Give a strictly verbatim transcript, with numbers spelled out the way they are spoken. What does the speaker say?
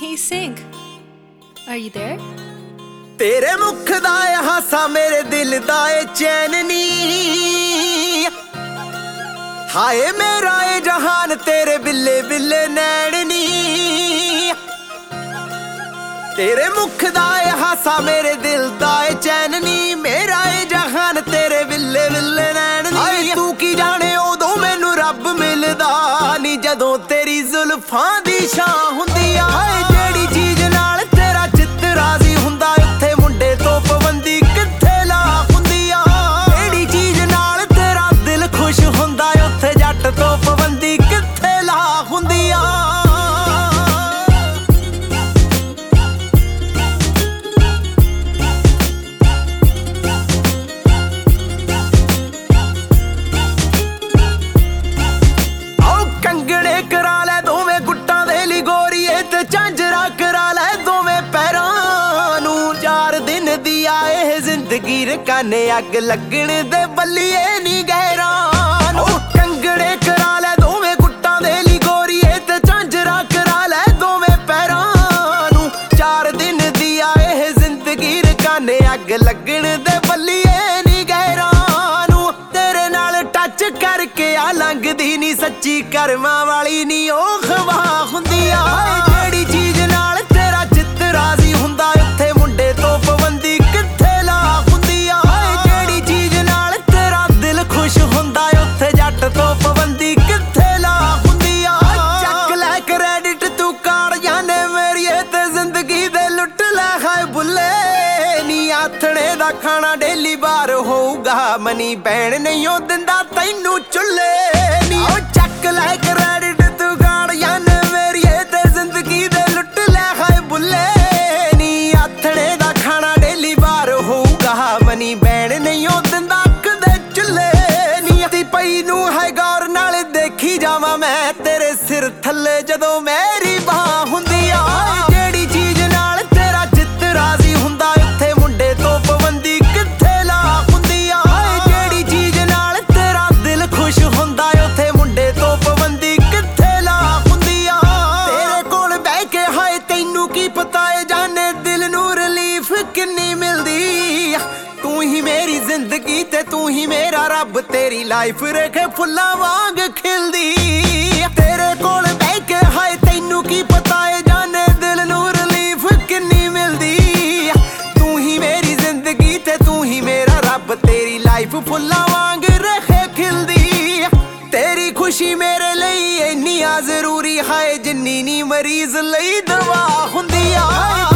he sing? Are you there? तेरे मुख दा ए हासा मेरे दिल दा ए चैन नी, हाय मेरा ए जहान तेरे बिल्ले बिल्ले नैन नी। तेरे मुख दा ए हासा मेरे दिल दा ए चैन नी, मेरा ए जहान तेरे बिल्ले बिल्ले नैन नी। हाय तू की जाने उदों मैनू रब मिलदा नी, जदों तेरी जुल्फां दी छां हुंदी आ। हाय जेड़ी चीज नाल तेरा चित्त राजी हुंदा, उत्थे मुंडे तो पाबंदी कित्थे ला हुंदी आ। जेड़ी चीज नाल तेरा दिल खुश हुंदा, उत्थे जट तो पाबंदी कित्थे ला हुंदी आ। कंगड़े करा लै दोवें गुट्टां दे ली गोरीए, ते झांजरा करा लै दोवें पैरां नूं। चार दिन दी आए जिंदगी रकाने अग लगण दे बल्लिए नी गैरां नूं। कंगड़े करा लै दोवें गुट्टां दे ली गोरीए, ते झांजरा करा लै दोवें पैरां नूं। चार दिन दी आए जिंदगी रकाने अग लगण दे बल्लिए नी गैरां नूं। तेरे नाल टच करके आ लंघदी नी सच्ची करमां वाली नी ओ खवा हुंदी आ। जेड़ी चीज नाल तेरा चित्त राजी हुंदा, उत्थे मुंडे तो पाबंदी कित्थे ला हुंदी आ। जेड़ी चीज नाल तेरा दिल खुश हुंदा, उत्थे जट तो पाबंदी कित्थे ला हुंदी आ। चक लै क्रेडिट तू काड़ जाने मेरीए, ते जिंदगी दे लुट लै हाय बुल्ले नी। आथणे दा खाना डेली बार होऊगा, मनी बैण नहीं ओ दिंदा तैनू चुल्ले नी। ओ चक लै क्रेडिट तू गाड़ जाने मेरीए, ते जिंदगी दे लुट लै हाय बुल्ले नी। आथणे दा खाना डेली बार होऊगा, मनी बैण नहीं ओ दिंदा कदे चुल्ले नी। ती पई नू है गौर नाल देखी जावां मैं तेरे सिर थल्ले, जदों मेरी बाह हुंदी आ। जेड़ी चीज नाल तेरा चित्त राजी हुंदा, उत्थे मुंडे तो पाबंदी कित्थे ला हुंदी आ। जेड़ी चीज नाल तेरा दिल खुश हुंदा, उत्थे मुंडे तो पाबंदी कित्थे ला हुंदी आ। तेरे कोल बैठ के हाय तैनू की पता ए जाने दिल नू रिलीफ किन्नी मिलदी। तू ही मेरी जिंदगी ते तू ही मेरा रब, तेरी लाइफ रखे फुल्लां वांग खिलदी। तेरे कोल बैठ के हाय तैनू की पता ए जाने दिल नू रिलीफ किन्नी मिलदी। तू ही मेरी जिंदगी ते तू ही मेरा रब, तेरी लाइफ फुल्लां वांग रखे खिलदी। तेरी खुशी मेरे लिए इन्नी आ जरूरी है, जिन्नी नी मरीज लई दवा हुंदी आ।